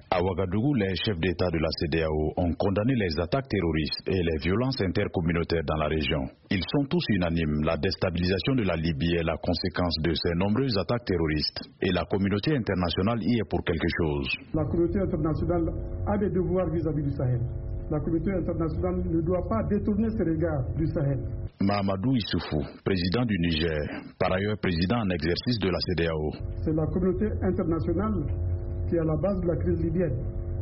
À Ouagadougou, les chefs d'État de la CEDEAO ont condamné les attaques terroristes et les violences intercommunautaires dans la région. Ils sont tous unanimes. La déstabilisation de la Libye est la conséquence de ces nombreuses attaques terroristes. Et la communauté internationale y est pour quelque chose. La communauté internationale a des devoirs vis-à-vis du Sahel. La communauté internationale ne doit pas détourner ses regards du Sahel. Mahamadou Issoufou, président du Niger, par ailleurs président en exercice de la CEDEAO. C'est la communauté internationale qui est à la base de la crise libyenne.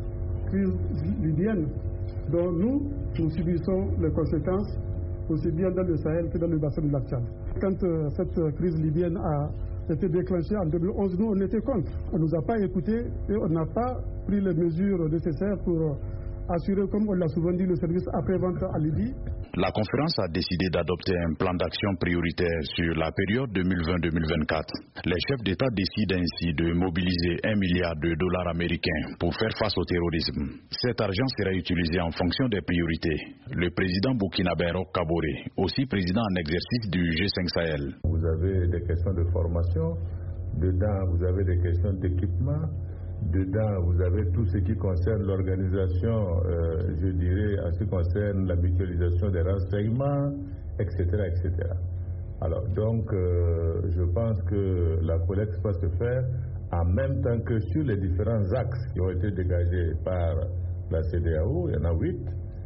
Crise libyenne dont nous subissons les conséquences aussi bien dans le Sahel que dans le bassin de lac Tchad. Quand cette crise libyenne a été déclenchée en 2011, nous on était contre. On ne nous a pas écoutés et on n'a pas pris les mesures nécessaires pour assurer, comme on l'a souvent dit, le service après-vente à Libye. La conférence a décidé d'adopter un plan d'action prioritaire sur la période 2020-2024. Les chefs d'État décident ainsi de mobiliser $1 milliard américains pour faire face au terrorisme. Cet argent sera utilisé en fonction des priorités. Le président burkinabé Roch Kaboré, aussi président en exercice du G5 Sahel. Vous avez des questions de formation, dedans vous avez des questions d'équipement. Dedans, vous avez tout ce qui concerne l'organisation, je dirais, en ce qui concerne la mutualisation des renseignements, etc., etc. Alors, donc, je pense que la collecte va se faire en même temps que sur les différents axes qui ont été dégagés par la CEDEAO, il y en a 8,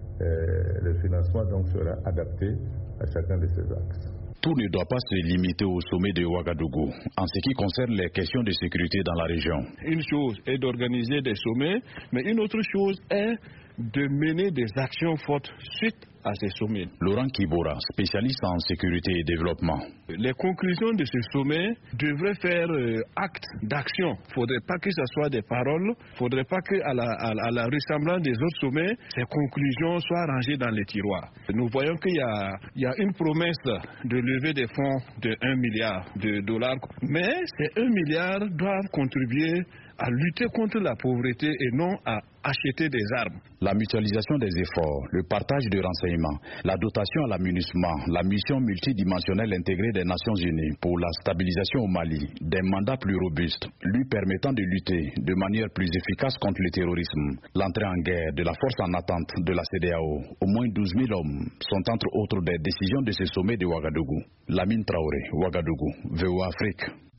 le financement donc sera adapté à chacun de ces axes. Tout ne doit pas se limiter au sommet de Ouagadougou en ce qui concerne les questions de sécurité dans la région. Une chose est d'organiser des sommets, mais une autre chose est de mener des actions fortes suite à ces sommets. Laurent Kibora, spécialiste en sécurité et développement. Les conclusions de ce sommet devraient faire acte d'action. Il ne faudrait pas que ce soit des paroles, il ne faudrait pas qu'à la ressemblance des autres sommets, ces conclusions soient rangées dans les tiroirs. Nous voyons qu'il y a une promesse de lever des fonds de $1 milliard, mais ces $1 milliard doivent contribuer à lutter contre la pauvreté et non à acheter des armes. La mutualisation des efforts, le partage de renseignements, la dotation à l'amunissement, la mission multidimensionnelle intégrée des Nations Unies pour la stabilisation au Mali, des mandats plus robustes, lui permettant de lutter de manière plus efficace contre le terrorisme, l'entrée en guerre de la force en attente de la CEDEAO. Au moins 12 000 hommes sont entre autres des décisions de ce sommet de Ouagadougou. Lamine Traoré, Ouagadougou, VOA Afrique.